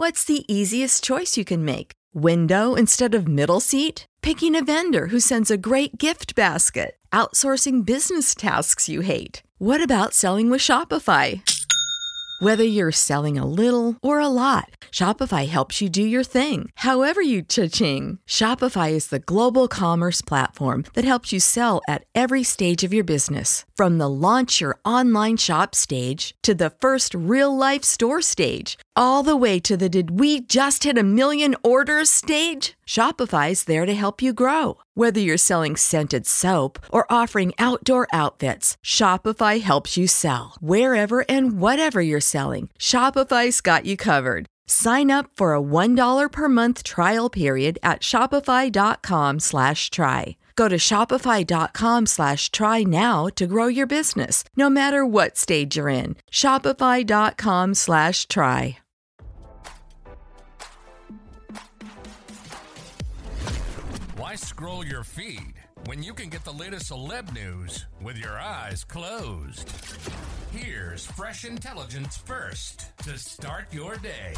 What's the easiest choice you can make? Window instead of middle seat? Picking a vendor who sends a great gift basket? Outsourcing business tasks you hate? What about selling with Shopify? Whether you're selling a little or a lot, Shopify helps you do your thing, however you cha-ching. Shopify is the global commerce platform that helps you sell at every stage of your business. From the launch your online shop stage to the first real-life store stage, all the way to the did we just hit a million orders stage. Shopify's there to help you grow. Whether you're selling scented soap or offering outdoor outfits, Shopify helps you sell. Wherever and whatever you're selling, Shopify's got you covered. Sign up for a $1 per month trial period at shopify.com/try. Go to shopify.com/try now to grow your business, no matter what stage you're in. Shopify.com/try. Why scroll your feed when you can get the latest celeb news with your eyes closed? Here's fresh intelligence first to start your day.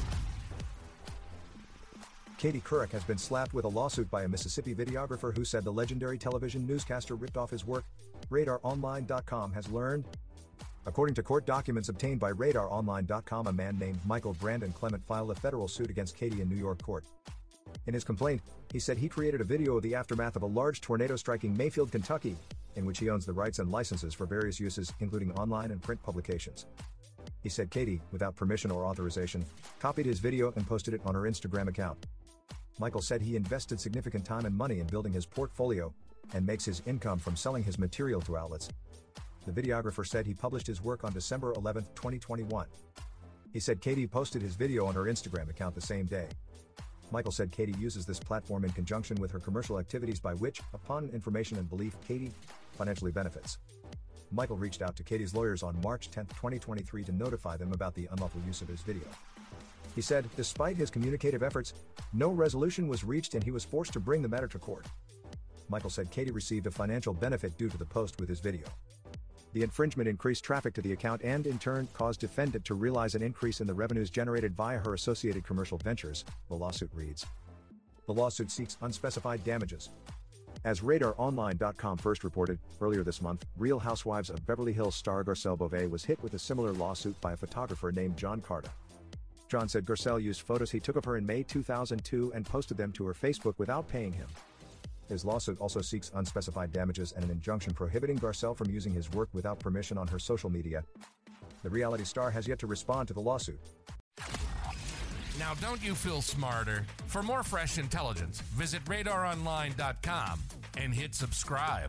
Katie Couric has been slapped with a lawsuit by a Mississippi videographer who said the legendary television newscaster ripped off his work, RadarOnline.com has learned. According to court documents obtained by RadarOnline.com, a man named Michael Brandon Clement filed a federal suit against Katie in New York court. In his complaint, he said he created a video of the aftermath of a large tornado striking Mayfield, Kentucky, in which he owns the rights and licenses for various uses, including online and print publications. He said Katie, without permission or authorization, copied his video and posted it on her Instagram account. Michael said he invested significant time and money in building his portfolio and makes his income from selling his material to outlets. The videographer said he published his work on December 11, 2021. He said Katie posted his video on her Instagram account the same day. Michael said Katie uses this platform in conjunction with her commercial activities by which, upon information and belief, Katie financially benefits. Michael reached out to Katie's lawyers on March 10, 2023 to notify them about the unlawful use of his video. He said, despite his communicative efforts, no resolution was reached and he was forced to bring the matter to court. Michael said Katie received a financial benefit due to the post with his video. The infringement increased traffic to the account and, in turn, caused defendant to realize an increase in the revenues generated via her associated commercial ventures, the lawsuit reads. The lawsuit seeks unspecified damages. As RadarOnline.com first reported, earlier this month, Real Housewives of Beverly Hills star Garcelle Beauvais was hit with a similar lawsuit by a photographer named John Carter. John said Garcelle used photos he took of her in May 2002 and posted them to her Facebook without paying him. His lawsuit also seeks unspecified damages and an injunction prohibiting Garcelle from using his work without permission on her social media. The reality star has yet to respond to the lawsuit. Now, don't you feel smarter? For more fresh intelligence, visit RadarOnline.com and hit subscribe.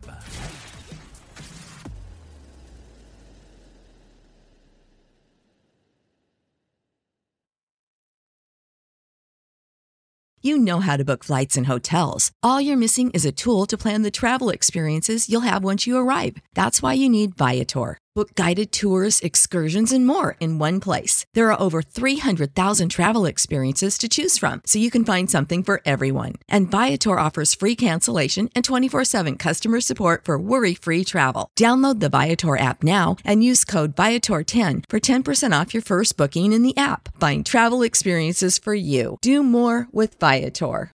You know how to book flights and hotels. All you're missing is a tool to plan the travel experiences you'll have once you arrive. That's why you need Viator. Book guided tours, excursions, and more in one place. There are over 300,000 travel experiences to choose from, so you can find something for everyone. And Viator offers free cancellation and 24/7 customer support for worry-free travel. Download the Viator app now and use code Viator10 for 10% off your first booking in the app. Find travel experiences for you. Do more with Viator.